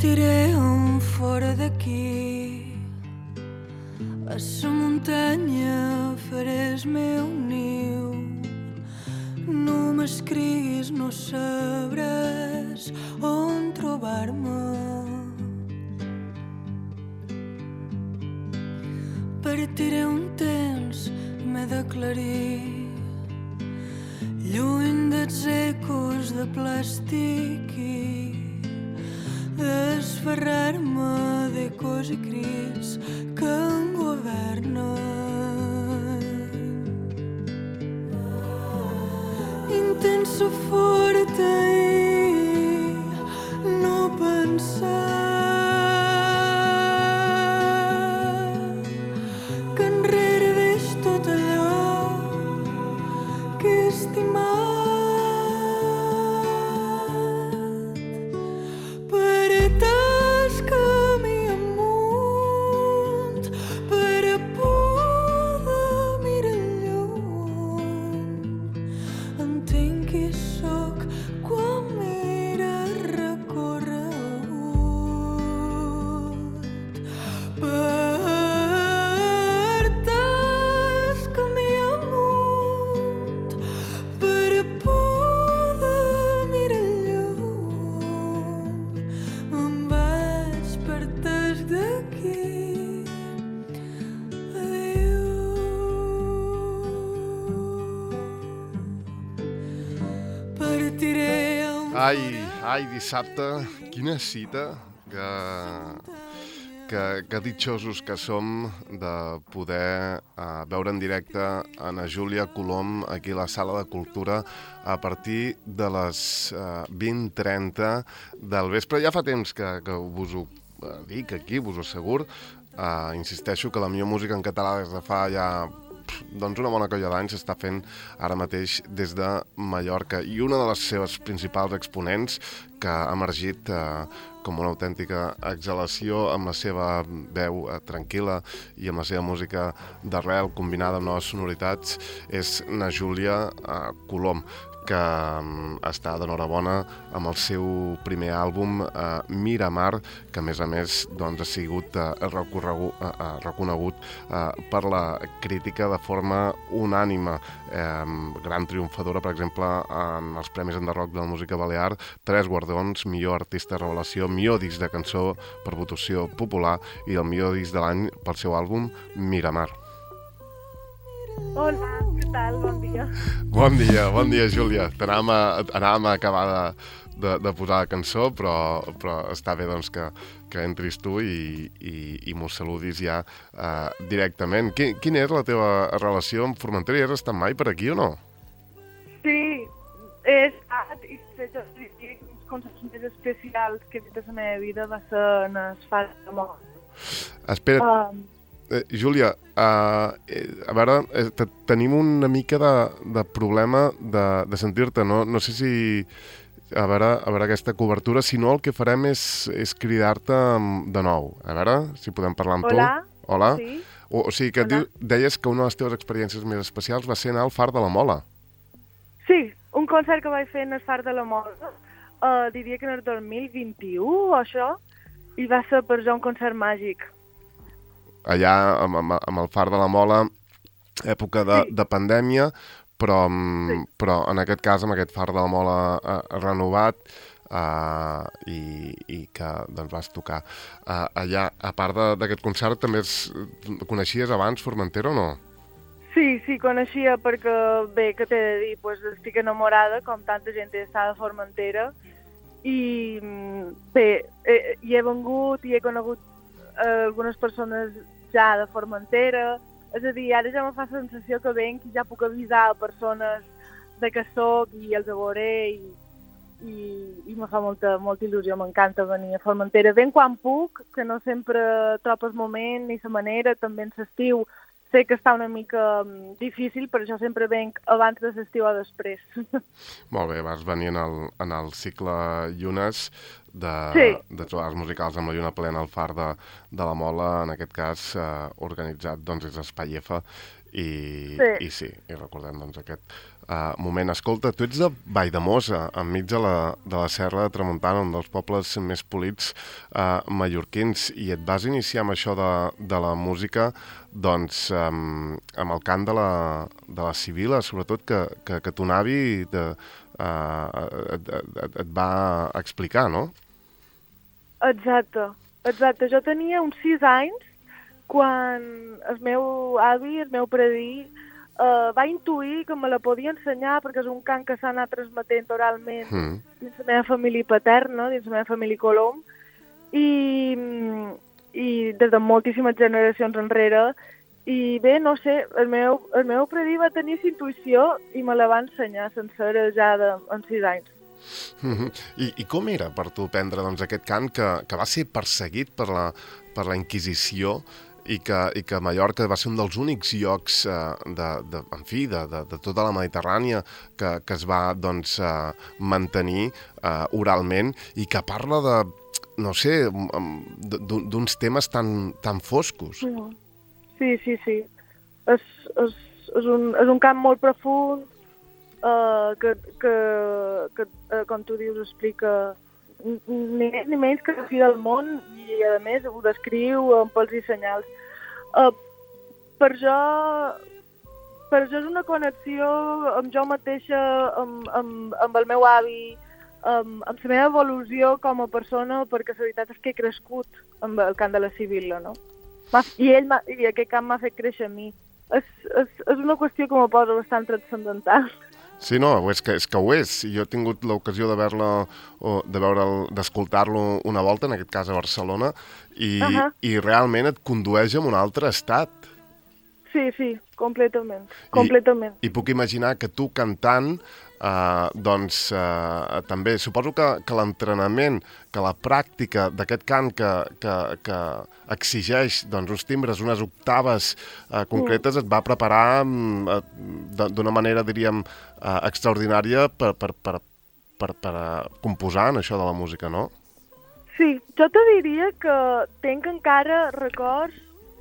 Partirem fora d'aquí, a la muntanya faré el meu niu. No m'escriguis, no sabràs on trobar-me. Partiré un temps, m'he d'aclarir, lluny dels ecos de plàstic i desferrar-me d'ecos i crits que em governen. Intenso fort i no pensar que enrere deix tot allò que he estimat. Ai, dissabte, quina cita que ditxosos que som de poder veure en directe a na Júlia Colom aquí a la Sala de Cultura a partir de les 20:30 del vespre. Ja fa temps que vos ho dic aquí, vos ho asseguro. Insisteixo que la millor música en català des de fa ja doncs una bona colla d'anys s'està fent ara mateix des de Mallorca, i una de les seves principals exponents que ha emergit com una autèntica exhalació amb la seva veu tranquil·la i amb la seva música d'arrel combinada amb noves sonoritats és na Júlia Colom, que està d'enhorabona amb el seu primer àlbum Miramar, que a més doncs, ha sigut reconegut per la crítica de forma unànime. Gran triomfadora, per exemple, en els Premis Enderroc de la Música Balear, 3 guardons, millor artista revelació, millor disc de cançó per votació popular i el millor disc de l'any pel seu àlbum Miramar. Hola, què tal? Bon dia. Bon dia, Júlia. Anàvem a acabar de posar la cançó, però està bé doncs, que entris tu i mos saludis ja directament. Quina és la teva relació amb Formentera? Hi has estat mai per aquí o no? Sí, he estat i fet uns concerts més especials que he fet a la meva vida va ser en el Far de la Mort. Espera't. Júlia, a veure, tenim una mica de problema de sentir-te, no sé si... A veure aquesta cobertura, si no el que farem és cridar-te de nou. A veure si podem parlar amb tu. Hola. Sí. O sigui que deies que una de les teves experiències més especials va ser anar al Far de la Mola. Sí, un concert que vaig fer en el Far de la Mola, diria que en el 2021 o això, i va ser per jo un concert màgic. Allà amb el Far de la Mola, època de pandèmia, però en aquest cas amb aquest Far de la Mola renovat i que doncs, vas tocar allà. A part d'aquest concert, també coneixies abans Formentera o no? Sí, coneixia perquè, bé, què t'he de dir, estic enamorada, com tanta gent està de Formentera, i bé, hi he vengut i he conegut algunes persones ja de Formentera, és a dir, ara ja me fa la sensació que venc i ja puc avisar a persones de què soc i els veuré i me fa molta il·lusió, m'encanta venir a Formentera. Venc quan puc, que no sempre trobo el moment ni la manera, també en l'estiu sé que està una mica difícil, però jo sempre venc abans de l'estiu o després. Molt bé, vas venir en el cicle Llunes de trobades musicals amb la lluna plena al Far de la Mola, en aquest cas organitzat doncs, des d'Espai F, i sí, i recordem doncs, moment. Escolta, tu ets de Valldemossa, enmig de la Serra de Tramuntana, un dels pobles més polits mallorquins, i et vas iniciar amb això de la música doncs amb el cant de la Sibila, sobretot que ton avi et va explicar, no? Exacte. Jo tenia uns 6 anys quan el meu avi, el meu predí, va intuir que me la podia ensenyar perquè és un cant que s'ha anat transmetent oralment dins la meva família paterna, dins la meva família Colom, i des de moltíssimes generacions enrere. I bé, no sé, el meu predí va tenir aquesta intuïció i me la va ensenyar sencera ja en 6 anys. I com era per tu aprendre doncs, aquest cant que va ser perseguit per la Inquisició i que Mallorca va ser un dels únics llocs de tota la Mediterrània que es va doncs, mantenir oralment i que parla de, no sé, d'uns temes tan foscos. Sí. És un cant molt profund que com tu dius, explica ni més ni menys que la fi del món i, a més, ho descriu amb pels i senyals. Per jo és una connexió amb jo mateixa, amb el meu avi, amb la meva evolució com a persona, perquè la veritat és que he crescut amb el cant de la Sibila, no? I aquest cant m'ha fet créixer a mi. És una qüestió que m'ho posa bastant transcendental. Sí, no, és que ho és. Jo he tingut l'ocasió d'escoltar-lo una volta, en aquest cas a Barcelona, i realment et condueix a un altre estat. Sí, completament. I puc imaginar que tu cantant, també, suposo que l'entrenament, que la pràctica d'aquest cant que exigeix doncs, uns timbres, unes octaves concretes, et va preparar d'una manera, diríem, extraordinària per composar en això de la música, no? Sí, jo te diria que tinc encara records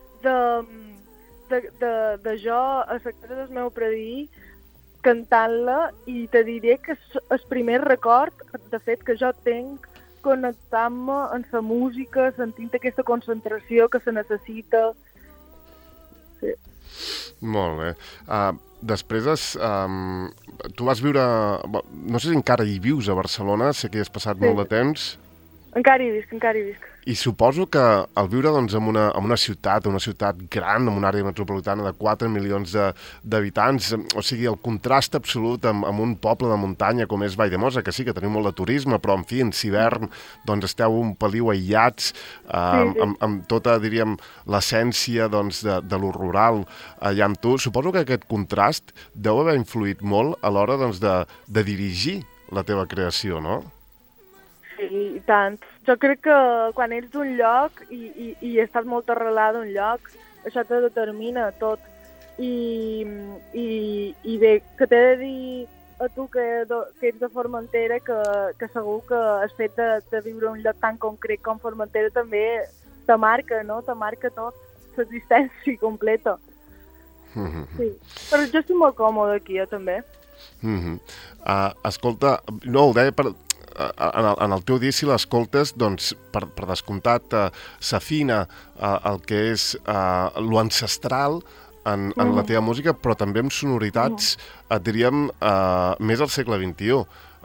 de jo a la casa del meu predí cantant-la, i te diré que és el primer record, de fet, que jo tinc connectant-me amb la música, sentint aquesta concentració que se necessita. Sí. Molt bé. Després, tu vas viure... No sé si encara hi vius a Barcelona, sé que hi has passat molt de temps. Encara hi visc. I suposo que al viure doncs, en una ciutat gran, en una àrea metropolitana de 4 milions d'habitants, o sigui, el contrast absolut amb un poble de muntanya com és Valldemossa, que sí que tenim molt de turisme, però en fi, en hivern doncs, esteu un peliu aïllats, amb tota, diríem, l'essència doncs, de lo rural allà amb tu. Suposo que aquest contrast deu haver influït molt a l'hora doncs, de dirigir la teva creació, no? Sí, i tant. Jo crec que quan ets d'un lloc i estàs molt arrelat d'un lloc, això te determina tot. I bé, que t'he de dir a tu que ets de Formentera, que segur que el fet de viure en un lloc tan concret com Formentera també te marca, no? Te marca tot, l'existència completa. Sí. Però jo estic molt còmode aquí, també. Escolta, no, ho deia en el teu disc, si l'escoltes, doncs, per descomptat, s'afina el que és lo ancestral en la teva música, però també amb sonoritats, diríem, més al segle XXI.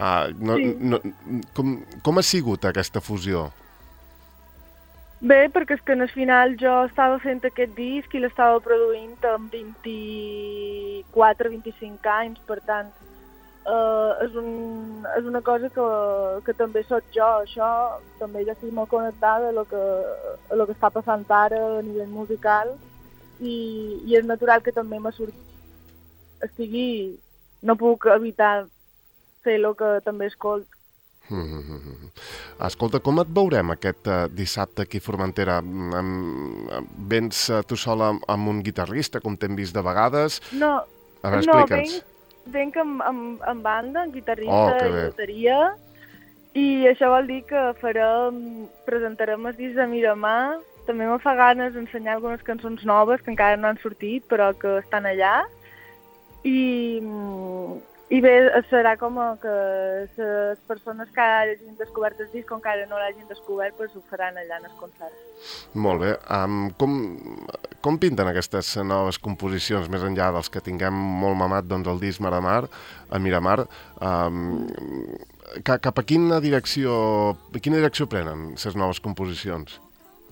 Com ha sigut aquesta fusió? Bé, perquè és que al final jo estava fent aquest disc i l'estava produint amb 24-25 anys, per tant, és una cosa que també soc jo. Això també ja estic molt connectada a lo que està passant ara a nivell musical, i és natural que també no puc evitar fer el que també escolto. Escolta, com et veurem aquest dissabte aquí a Formentera? Vens tu sola amb un guitarrista, com t'hem vist de vegades? No, a veure, explica'ns. Venc amb banda, amb guitarrista i bateria, i això vol dir que presentarem el disc de Miramar. També me fa ganes d'ensenyar algunes cançons noves que encara no han sortit, però que estan allà. I bé, serà com que les persones que hagin descobert el disc o encara no l'hagin descobert, pues ho faran allà en els concerts. Molt bé. Com pinten aquestes noves composicions, més enllà dels que tinguem molt mamat, doncs el disc Miramar, cap a quina direcció prenen les noves composicions?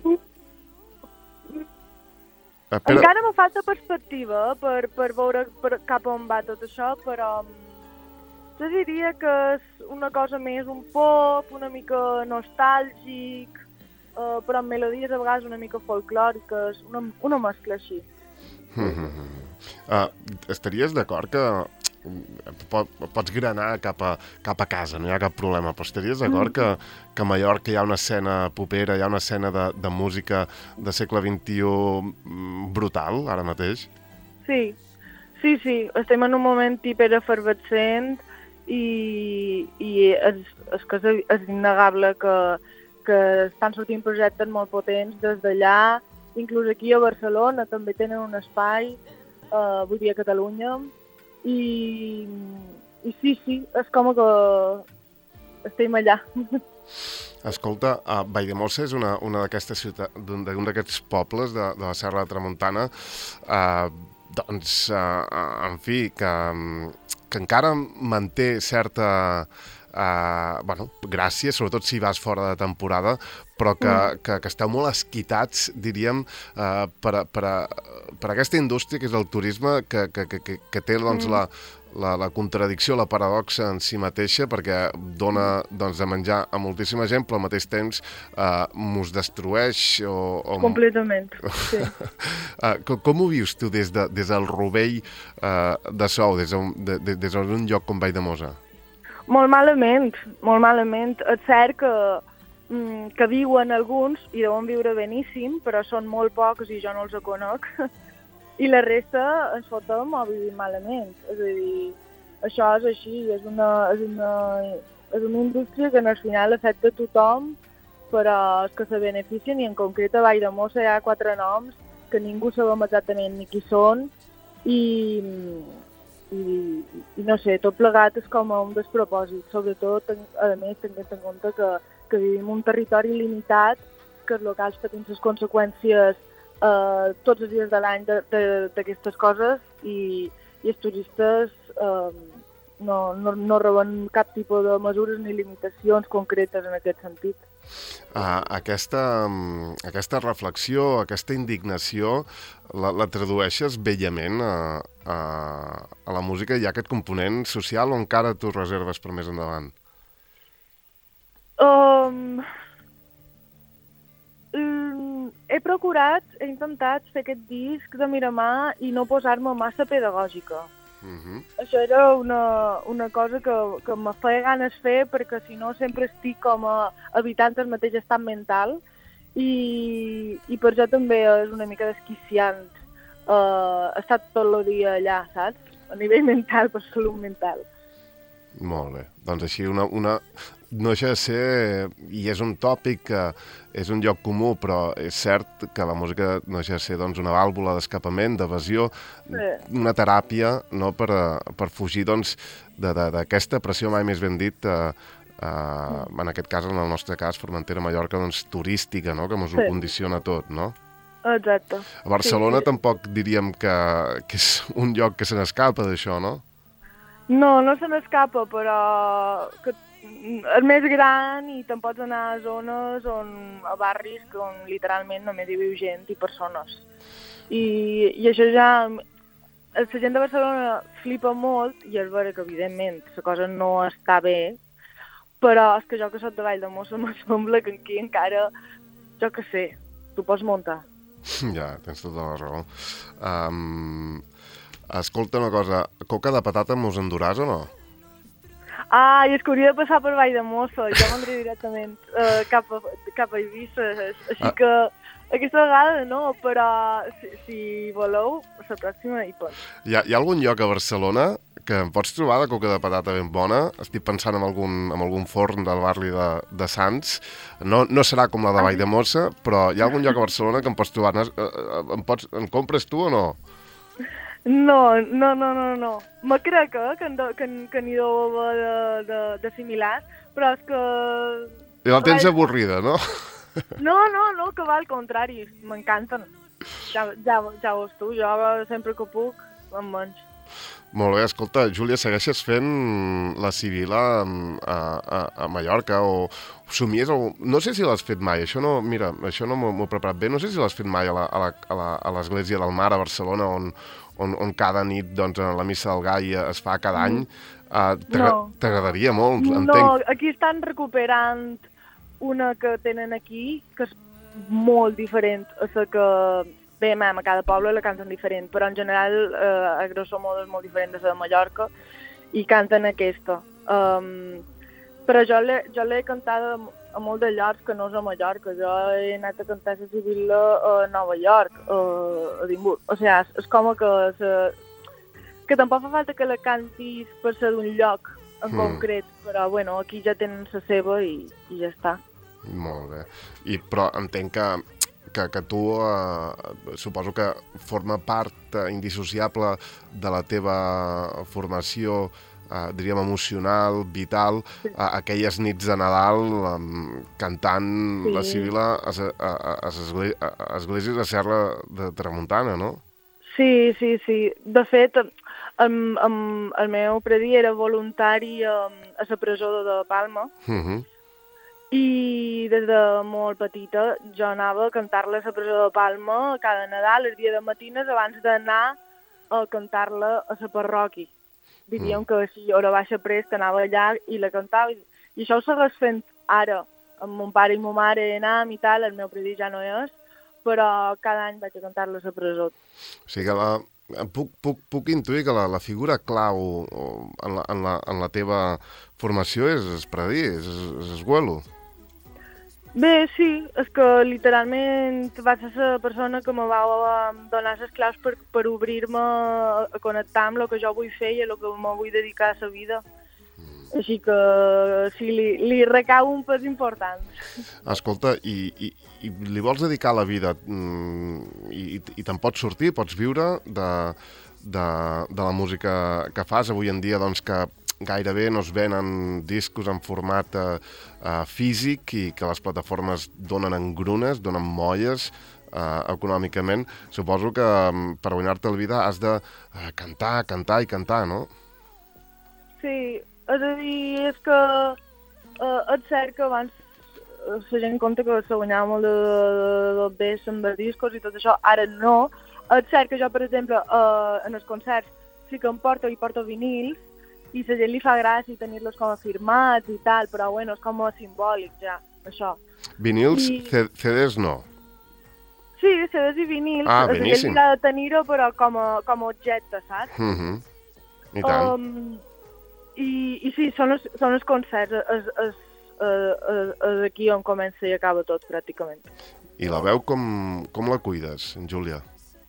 Encara me falta perspectiva per veure cap on va tot això, però jo diria que és una cosa més un pop, una mica nostàlgic, però amb melodies a vegades una mica folclòriques, una mescla així. Estaries d'acord que pots granar cap a casa, no hi ha cap problema, però estaries d'acord que a Mallorca hi ha una escena popera, hi ha una escena de música de segle XXI brutal, ara mateix? Sí, estem en un moment hiperefervescent i és innegable que estan sortint projectes molt potents des d'allà, inclús aquí a Barcelona també tenen un espai, vull dir a Catalunya, i sí, és com que estem allà. Escolta, Valldemossa és una d'aquestes ciutats, un d'aquests pobles de la Serra de Tramuntana, en fi, que encara manté certa gràcia, sobretot si vas fora de temporada, però que esteu molt esquitats, diríem, per aquesta indústria que és el turisme, que té doncs, la contradicció, la paradoxa en si mateixa, perquè dona doncs, de menjar a moltíssima gent, però al mateix temps mos destrueix. Completament, sí. Com ho vius tu des del rovell de Sou, des d'un lloc com Valldemossa? Molt malament. És cert que viuen alguns i deuen viure beníssim, però són molt pocs i jo no els conec. I la resta ens fotem o vivim malament. És a dir, això és així, és una indústria que al final afecta a tothom, però és que se beneficien, i en concret a Valldemossa hi ha 4 noms que ningú sabem exactament ni qui són, i no sé, tot plegat és com un despropòsit, sobretot, a més, tenint en compte que vivim un territori limitat, que els locals patint les conseqüències tots els dies de l'any d'aquestes coses, i els turistes no reben cap tipus de mesures ni limitacions concretes en aquest sentit. Aquesta reflexió, aquesta indignació, la tradueixes bellament a la música? Hi ha aquest component social o encara t'ho reserves per més endavant? He intentat fer aquest disc de Miramar i no posar-me massa pedagògica. Això era una cosa que me feia ganes fer, perquè si no sempre estic com evitant el mateix estat mental, i per això també és una mica desquiciant estar tot el dia allà, saps? A nivell mental, per salut mental. Molt bé. Doncs així no deixa de ser, i és un tòpic que és un lloc comú, però és cert que la música no deixa de ser doncs, una vàlvula d'escapament, d'evasió, una teràpia, no, per fugir doncs, d'aquesta pressió, mai més ben dit, en aquest cas, en el nostre cas, Formentera, Mallorca, doncs, turística, no?, que ens ho condiciona tot, no? Exacte. A Barcelona tampoc diríem que és un lloc que se n'escapa d'això, no? No se n'escapa, però que és més gran i te'n pots anar a zones a barris on literalment només hi viu gent i persones. I això ja... La gent de Barcelona flipa molt, i és vera que evidentment la cosa no està bé, però és que jo que soc de Valldemossa me sembla que aquí encara, jo que sé, t'ho pots muntar. Ja, tens tota la raó. Escolta una cosa, coca de patata mos enduràs o no? I és que hauria de passar per Valldemossa, jo m'andria directament cap a Eivissa, així que aquesta vegada no, però si voleu, la pròxima hi pot. Hi ha algun lloc a Barcelona que em pots trobar de coca de patata ben bona? Estic pensant en algun forn del barri de Sants. No serà com la de Valldemossa, però hi ha algun lloc a Barcelona que em pots trobar. Em compres tu o no? No. Me crec que n'hi deu haver de similars, però és que... I la tens avorrida, no? No, que va al contrari, m'encanten. Ja veus tu, jo sempre que puc em menys. Molt bé, escolta, Júlia, segueixes fent la Sibil·la a Mallorca o somies o... No sé si l'has fet mai, això no m'ho he preparat bé, no sé si l'has fet mai a l'Església del Mar a Barcelona on cada nit, doncs, la missa del Gall es fa cada any. No. T'agradaria molt, entenc. No, aquí estan recuperant una que tenen aquí, que és molt diferent a la que... Bé, a cada poble la canten diferent, però en general, a grosso modo, és molt diferent de la de Mallorca, i canten aquesta. Però jo l'he cantada a molt de llocs que no és a Mallorca. Jo he anat a cantar la Sibil·la a Nova York, a Edimburg. O sigui, és com que tampoc fa falta que la cantis per ser d'un lloc en concret, però bueno, aquí ja tenen la seva i ja està. Molt bé. Però entenc que tu suposo que forma part indissociable de la teva formació, diríem, emocional, vital, aquelles nits de Nadal cantant la Sibil·la a esglésies de Serra de Tramuntana, no? Sí. De fet, el meu predí era voluntari a la presó de Palma, i des de molt petita jo anava a cantar-la a la presó de Palma cada Nadal, el dia de matines, abans d'anar a cantar-la a la parròquia. Diríem que si hora baixa prest anava allà i la cantava, i això ho segueix fent ara, amb mon pare i ma mare anam i tal, el meu predí ja no és, però cada any vaig a cantar-la a la presó. O sigui que puc intuir que la figura clau en la teva formació és el predí, és el güelo. Bé, sí, és que literalment va ser la persona que me va donar les claus per obrir-me a connectar amb el que jo vull fer i a el que me vull dedicar a la vida. Així que sí, li recau un pes important. Escolta, i li vols dedicar la vida i te'n pots sortir, pots viure de la música que fas avui en dia, doncs que gairebé no es venen discos en format físic i que les plataformes donen engrunes, donen molles econòmicament. Suposo que per guanyar-te la vida has de cantar, no? Sí, és a dir, és que és cert que abans la gent compta que se guanyava molt de bes amb els discos i tot això, ara no. És cert que jo, per exemple, en els concerts sí que em porto vinils, i la gent li fa gràcia tenir-los com a firmats i tal, però bueno, és com a simbòlic ja, això. Vinils, CDs no? Sí, CDs i vinils. Beníssim. La gent ha de tenir-ho, però com a objecte, saps? I tant. I sí, són els concerts, és aquí on comença i acaba tot, pràcticament. I la veu com la cuides, Júlia?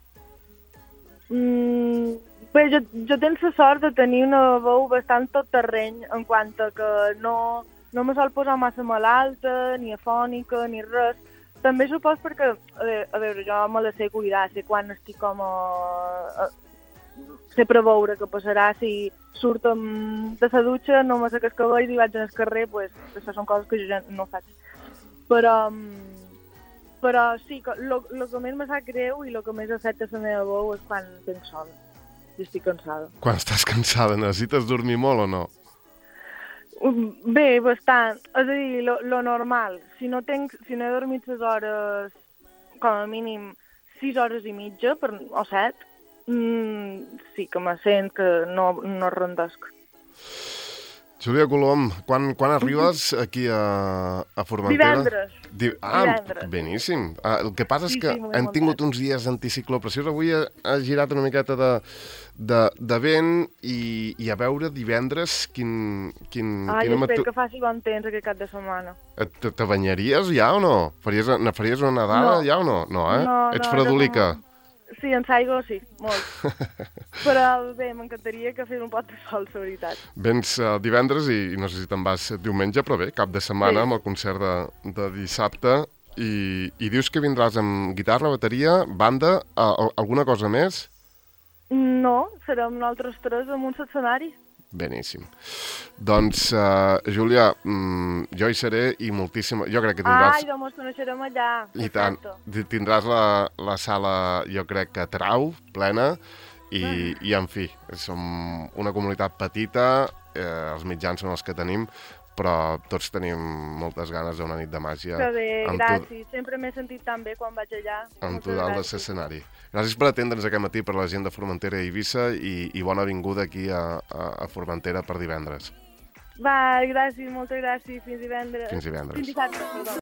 Bé, jo tinc la sort de tenir una veu bastant tot terreny en quant a que no me sol posar massa malalta, ni afònica, ni res. També supos perquè, a veure, jo me la sé cuidar, sé quan estic com sé preveure què passarà si surto de la dutxa, no me sé que el cabell i vaig al carrer, pues, això són coses que jo ja no faig. Però sí, el que més me sap greu i el que més afecta la meva veu és quan tinc son. I estic cansada. Quan estàs cansada, necessites dormir molt o no? Bé, bastant. És a dir, lo normal. Si no he dormit les hores, com a mínim 6 hores i mitja, o 7, sí que me sent que no rendesc. Júlia Colom, quan arribes aquí a Formentera? Divendres. Divendres. Beníssim. El que passa és que hem tingut uns dies anticicló preciós. Avui ha girat una miqueta de vent i a veure divendres espero que faci bon temps aquest cap de setmana. Te banyaries ja o no? Faries una nedada ja o no? No, eh? No, ets fredolica. Sí, en Saigo sí, molt. Però bé, m'encantaria que fes un pot de sol, la veritat. Vens divendres i no sé si te'n vas diumenge, però bé, cap de setmana amb el concert de dissabte i dius que vindràs amb guitarra, bateria, banda, alguna cosa més? No, serem nosaltres tres en un escenari. Beníssim. Doncs, Júlia, jo hi seré i moltíssima... Jo crec que tindràs... Ai, doncs ens coneixerem allà. I tant. Tindràs la sala, jo crec que trau, plena, i en fi, som una comunitat petita, els mitjans són els que tenim, però tots tenim moltes ganes d'una nit de màgia. Que bé, gràcies. Sempre m'he sentit tan bé quan vaig allà. Amb tu dalt de l'escenari. Gràcies per atendre'ns aquest matí per la gent de Formentera i Eivissa i bona vinguda aquí a Formentera per divendres. Va, gràcies, moltes gràcies. Fins divendres. Fins divendres. Fins dissabte, perdó.